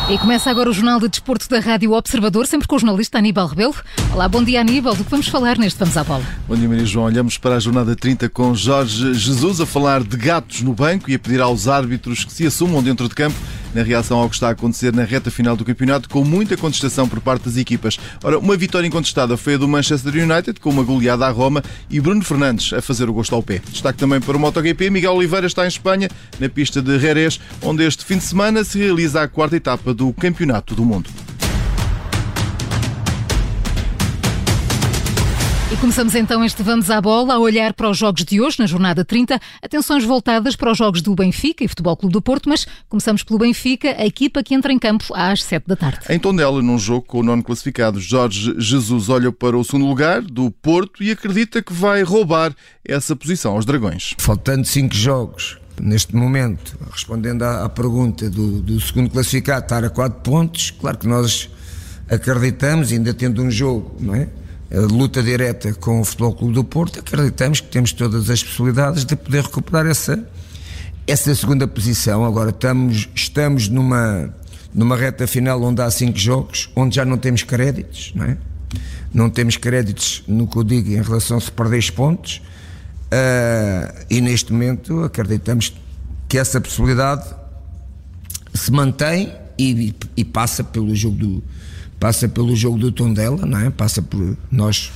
E começa agora o Jornal de Desporto da Rádio Observador, sempre com o jornalista Aníbal Rebelo. Olá, bom dia Aníbal, do que vamos falar neste Vamos à Bola? Bom dia Maria João, olhamos para a jornada 30 com Jorge Jesus a falar de gatos no banco e a pedir aos árbitros que se assumam dentro de campo na reação ao que está a acontecer na reta final do campeonato, com muita contestação por parte das equipas. Ora, uma vitória incontestada foi a do Manchester United, com uma goleada à Roma, e Bruno Fernandes a fazer o gosto ao pé. Destaque também para o MotoGP. Miguel Oliveira está em Espanha, na pista de Jerez, onde este fim de semana se realiza a quarta etapa do Campeonato do Mundo. E começamos então este Vamos à Bola a olhar para os jogos de hoje, na jornada 30. Atenções voltadas para os jogos do Benfica e Futebol Clube do Porto, mas começamos pelo Benfica, a equipa que entra em campo às 7 da tarde. Em Tondela, num jogo com o nono classificado, Jorge Jesus olha para o segundo lugar do Porto e acredita que vai roubar essa posição aos Dragões. Faltando 5 jogos, neste momento, respondendo à pergunta do segundo classificado, estar a 4 pontos, claro que nós acreditamos, ainda tendo um jogo, não é? A luta direta com o Futebol Clube do Porto, acreditamos que temos todas as possibilidades de poder recuperar essa segunda posição. Agora estamos numa reta final onde há 5 jogos, onde já não temos créditos, não é? Não temos créditos no que eu digo em relação a se perder pontos, e neste momento acreditamos que essa possibilidade se mantém e passa pelo jogo do Tondela, não é? Passa por nós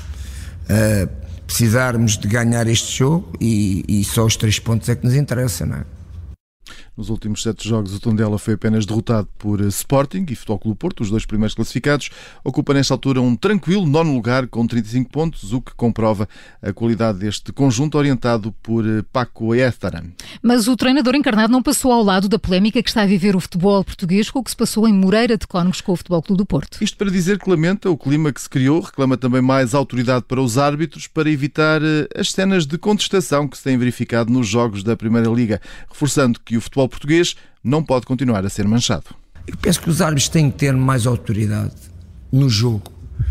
precisarmos de ganhar este jogo e só os 3 pontos é que nos interessa, não é? Nos últimos 7 jogos, o Tondela foi apenas derrotado por Sporting e Futebol Clube do Porto, os dois primeiros classificados. Ocupa nesta altura um tranquilo 9º lugar com 35 pontos, o que comprova a qualidade deste conjunto orientado por Paco Ayestarán. Mas o treinador encarnado não passou ao lado da polémica que está a viver o futebol português com o que se passou em Moreira de Cónegos com o Futebol Clube do Porto. Isto para dizer que lamenta o clima que se criou, reclama também mais autoridade para os árbitros para evitar as cenas de contestação que se têm verificado nos jogos da Primeira Liga, reforçando que o futebol português não pode continuar a ser manchado. Eu penso que os árbitros têm que ter mais autoridade no jogo.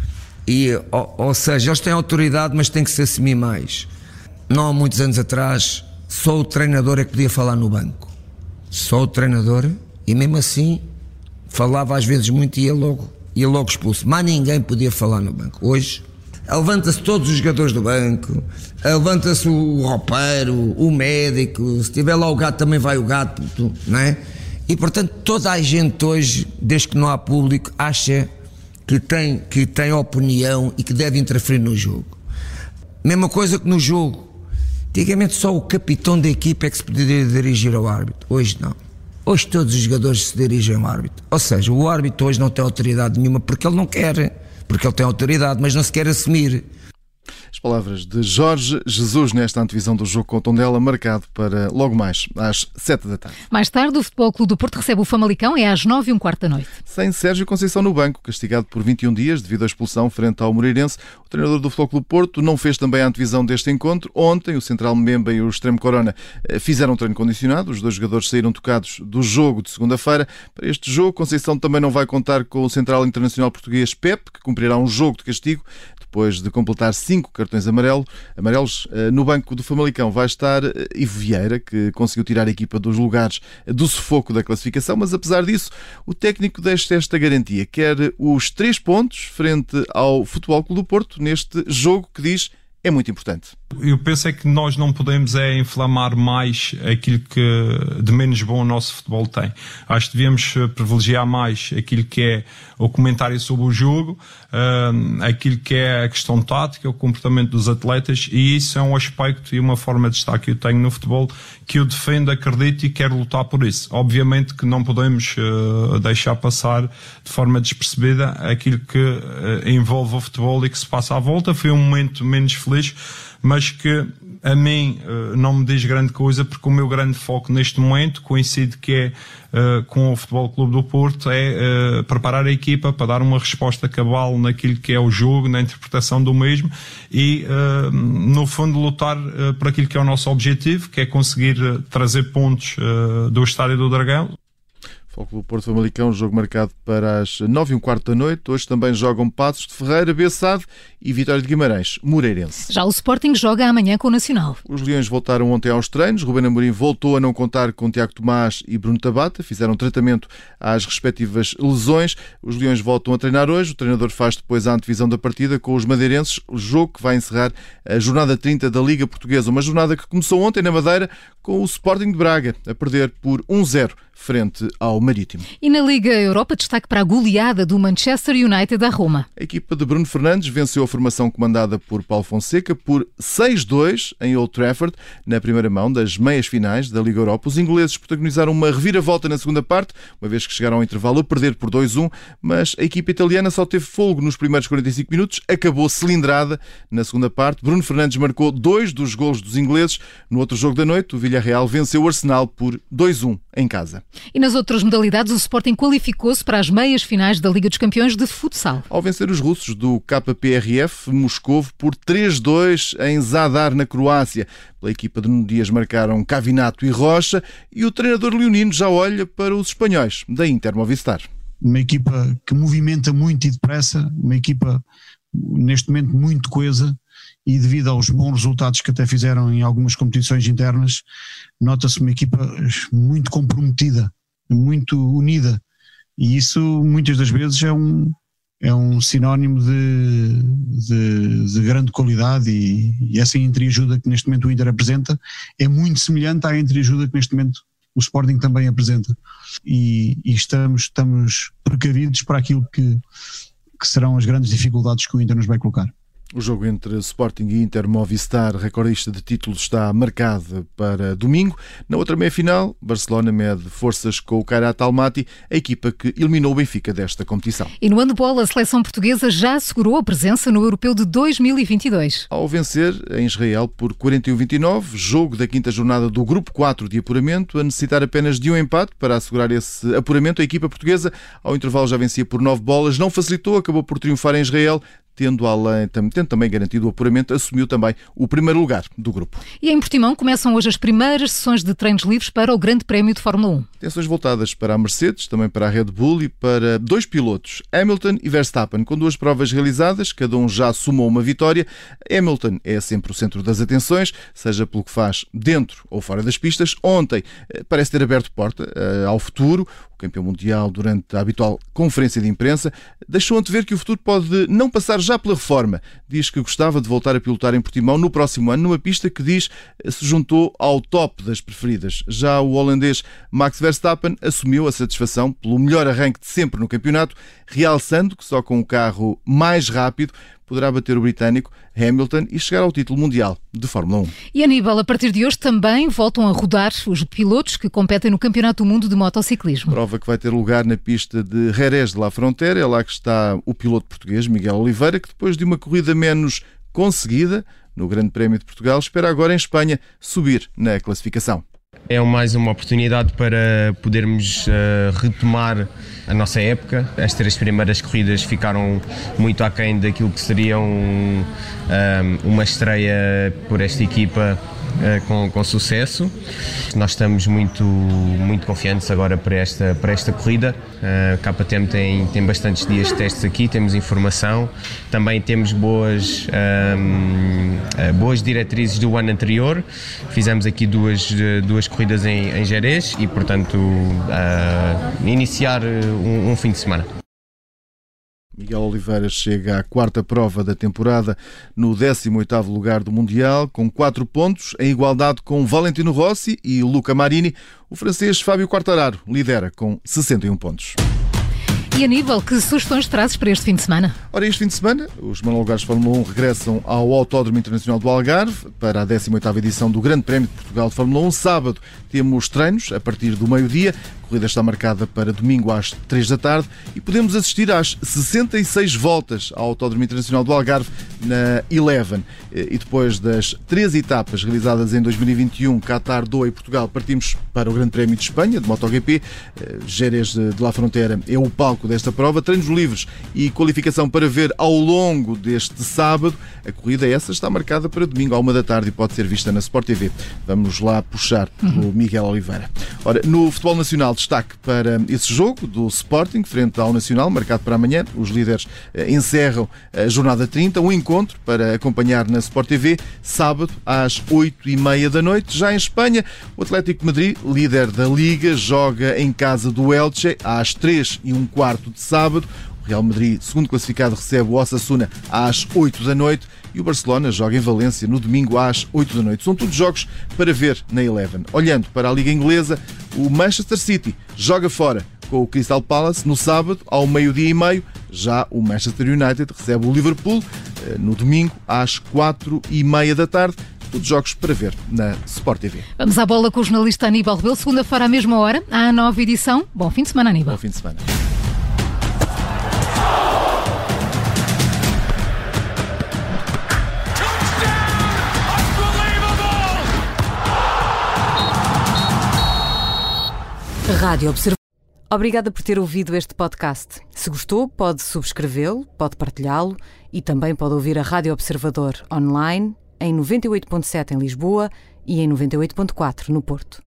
Ou seja, eles têm autoridade, mas têm que se assumir mais. Não há muitos anos atrás, só o treinador é que podia falar no banco. Só o treinador, e mesmo assim falava às vezes muito e ia logo expulso. Mas ninguém podia falar no banco. Hoje levanta-se todos os jogadores do banco, levanta-se o roupeiro, o médico, se tiver lá o gato também vai o gato, não é? E portanto toda a gente hoje, desde que não há público, acha que tem opinião e que deve interferir no jogo. Mesma coisa que no jogo. Antigamente só o capitão da equipa é que se poderia dirigir ao árbitro. Hoje não. Hoje todos os jogadores se dirigem ao árbitro. Ou seja, o árbitro hoje não tem autoridade nenhuma porque ele não quer. Porque ele tem autoridade, mas não se quer assumir. As palavras de Jorge Jesus nesta antevisão do jogo com o Tondela, marcado para logo mais, às 7 da tarde. Mais tarde, o Futebol Clube do Porto recebe o Famalicão, é às 9h15 da noite. Sem Sérgio Conceição no banco, castigado por 21 dias devido à expulsão frente ao Moreirense, o treinador do Futebol Clube do Porto não fez também a antevisão deste encontro. Ontem, o central Mbemba e o extremo Corona fizeram um treino condicionado. Os dois jogadores saíram tocados do jogo de segunda-feira. Para este jogo, Conceição também não vai contar com o central internacional português Pepe, que cumprirá um jogo de castigo depois de completar 5 cartões amarelos. No banco do Famalicão vai estar Ivo Vieira, que conseguiu tirar a equipa dos lugares do sufoco da classificação, mas apesar disso, o técnico deixa esta garantia, quer os 3 pontos frente ao Futebol Clube do Porto neste jogo que diz é muito importante. Eu penso é que nós não podemos inflamar mais aquilo que de menos bom o nosso futebol tem. Acho que devemos privilegiar mais aquilo que é o comentário sobre o jogo, aquilo que é a questão tática, o comportamento dos atletas, e isso é um aspecto e uma forma de estar que eu tenho no futebol, que eu defendo, acredito e quero lutar por isso. Obviamente que não podemos deixar passar de forma despercebida aquilo que envolve o futebol e que se passa à volta. Foi um momento menos feliz, mas que a mim não me diz grande coisa, porque o meu grande foco neste momento coincide que é com o Futebol Clube do Porto, é preparar a equipa para dar uma resposta cabal naquilo que é o jogo, na interpretação do mesmo e no fundo lutar por aquilo que é o nosso objetivo, que é conseguir trazer pontos do Estádio do Dragão. Futebol Porto Famalicão, jogo marcado para as 9h15 da noite. Hoje também jogam Paços de Ferreira, Bessade e Vitória de Guimarães, Moreirense. Já o Sporting joga amanhã com o Nacional. Os Leões voltaram ontem aos treinos. Rubén Amorim voltou a não contar com Tiago Tomás e Bruno Tabata. Fizeram tratamento às respectivas lesões. Os Leões voltam a treinar hoje. O treinador faz depois a antevisão da partida com os madeirenses, o jogo que vai encerrar a jornada 30 da Liga Portuguesa. Uma jornada que começou ontem na Madeira com o Sporting de Braga a perder por 1-0 frente ao Marítimo. E na Liga Europa, destaque para a goleada do Manchester United à Roma. A equipa de Bruno Fernandes venceu a formação comandada por Paulo Fonseca por 6-2 em Old Trafford, na primeira mão das meias finais da Liga Europa. Os ingleses protagonizaram uma reviravolta na segunda parte, uma vez que chegaram ao intervalo a perder por 2-1, mas a equipa italiana só teve fogo nos primeiros 45 minutos, acabou cilindrada na segunda parte. Bruno Fernandes marcou 2 dos golos dos ingleses. No outro jogo da noite, o Villarreal venceu o Arsenal por 2-1 em casa. E nas outras modalidades, o Sporting qualificou-se para as meias finais da Liga dos Campeões de futsal. Ao vencer os russos do KPRF Moscovo por 3-2 em Zadar, na Croácia. Pela equipa de Nuno Dias marcaram Cavinato e Rocha, e o treinador leonino já olha para os espanhóis da Inter Movistar. Uma equipa que movimenta muito e depressa, uma equipa neste momento muito coesa, e devido aos bons resultados que até fizeram em algumas competições internas, nota-se uma equipa muito comprometida, muito unida, e isso muitas das vezes é um sinónimo de grande qualidade, e essa entreajuda que neste momento o Inter apresenta é muito semelhante à entreajuda que neste momento o Sporting também apresenta, e estamos precavidos para aquilo que serão as grandes dificuldades que o Inter nos vai colocar. O jogo entre Sporting e Inter Movistar, recordista de títulos, está marcado para domingo. Na outra meia-final, Barcelona mede forças com o Kairat Almaty, a equipa que eliminou o Benfica desta competição. E no handball, a seleção portuguesa já assegurou a presença no Europeu de 2022. Ao vencer em Israel por 41-29, jogo da quinta jornada do Grupo 4 de apuramento, a necessitar apenas de um empate para assegurar esse apuramento, a equipa portuguesa, ao intervalo, já vencia por 9 bolas, não facilitou, acabou por triunfar em Israel, tendo também garantido o apuramento, assumiu também o primeiro lugar do grupo. E em Portimão começam hoje as primeiras sessões de treinos livres para o Grande Prémio de Fórmula 1. Atenções voltadas para a Mercedes, também para a Red Bull e para dois pilotos, Hamilton e Verstappen, com 2 provas realizadas, cada um já somou uma vitória. Hamilton é sempre o centro das atenções, seja pelo que faz dentro ou fora das pistas. Ontem parece ter aberto porta ao futuro. O campeão mundial, durante a habitual conferência de imprensa, deixou antever que o futuro pode não passar já pela reforma. Diz que gostava de voltar a pilotar em Portimão no próximo ano, numa pista que, diz, se juntou ao top das preferidas. Já o holandês Max Verstappen assumiu a satisfação pelo melhor arranque de sempre no campeonato, realçando que só com o carro mais rápido poderá bater o britânico Hamilton e chegar ao título mundial de Fórmula 1. E, Aníbal, a partir de hoje também voltam a rodar os pilotos que competem no Campeonato do Mundo de Motociclismo. Prova que vai ter lugar na pista de Jerez de la Frontera. É lá que está o piloto português Miguel Oliveira, que depois de uma corrida menos conseguida no Grande Prémio de Portugal, espera agora em Espanha subir na classificação. É mais uma oportunidade para podermos retomar a nossa época. As 3 primeiras corridas ficaram muito aquém daquilo que seria uma estreia por esta equipa com sucesso. Nós estamos muito confiantes agora para esta corrida. A KTM tem bastantes dias de testes aqui, temos informação, também temos boas diretrizes do ano anterior. Fizemos aqui duas corridas em Jerez e, portanto, iniciar um fim de semana. Miguel Oliveira chega à 4ª prova da temporada no 18º lugar do Mundial, com 4 pontos, em igualdade com Valentino Rossi e Luca Marini. O francês Fábio Quartararo lidera com 61 pontos. E, Aníbal, que sugestões trazes para este fim de semana? Ora, este fim de semana, os monolugares de Fórmula 1 regressam ao Autódromo Internacional do Algarve para a 18ª edição do Grande Prémio de Portugal de Fórmula 1. Sábado temos treinos a partir do meio-dia. A corrida está marcada para domingo às 3 da tarde e podemos assistir às 66 voltas ao Autódromo Internacional do Algarve na Eleven. E depois das 3 etapas realizadas em 2021, Qatar, Doha e Portugal, partimos para o Grande Prémio de Espanha, de MotoGP. Jerez de la Frontera é o palco desta prova. Treinos livres e qualificação para ver ao longo deste sábado. A corrida essa está marcada para domingo à 1 da tarde e pode ser vista na Sport TV. Vamos lá puxar pelo Miguel Oliveira. Ora, no futebol nacional, destaque para esse jogo do Sporting, frente ao Nacional, marcado para amanhã. Os líderes encerram a jornada 30. Um encontro para acompanhar na Sport TV, sábado às 8h30 da noite. Já em Espanha, o Atlético de Madrid, líder da Liga, joga em casa do Elche às 3h15 de sábado. O Real Madrid, segundo classificado, recebe o Osasuna às 8 da noite e o Barcelona joga em Valência no domingo às 8 da noite. São todos jogos para ver na Eleven. Olhando para a Liga Inglesa, o Manchester City joga fora com o Crystal Palace no sábado ao 12h30. Já o Manchester United recebe o Liverpool no domingo às 4h30 da tarde. Todos jogos para ver na Sport TV. Vamos à bola com o jornalista Aníbal Rebelo, segunda-feira à mesma hora, à nova edição. Bom fim de semana, Aníbal. Bom fim de semana. Rádio Observador. Obrigada por ter ouvido este podcast. Se gostou, pode subscrevê-lo, pode partilhá-lo e também pode ouvir a Rádio Observador online em 98.7 em Lisboa e em 98.4 no Porto.